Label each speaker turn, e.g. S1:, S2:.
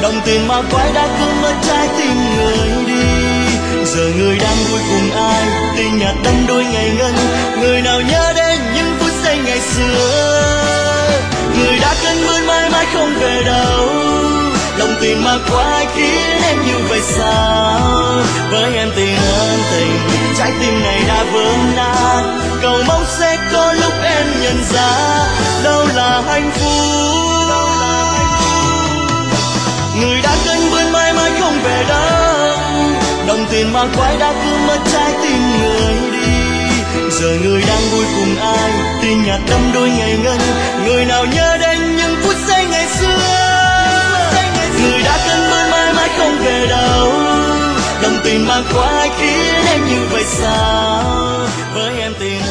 S1: Đồng tiền ma quái đã cướp mất trái tim người đi. Giờ người đang vui cùng ai, tình nhạt đắm đuối ngày ngân. Người nào nhớ đến những phút giây ngày xưa, người đã cơn mưa mãi mãi không về đâu. Đồng tiền ma quái khiến em như vậy sao? Với em tình ân tình, trái tim này đã vỡ nát. Cầu mong sẽ có lúc em nhận ra đâu là hạnh phúc. Người đã cơn mưa mãi mãi không về đâu. Đồng tiền ma quái đã cướp mất trái tim người đi. Giờ người đang vui cùng ai, tình nhạt đắm đuối ngày ngân. Người nào nhớ đến những phút giây ngày xưa, người đã cơn mưa mãi mãi không về đâu. Đồng tiền ma quái khiến em như vậy sao? Với em tình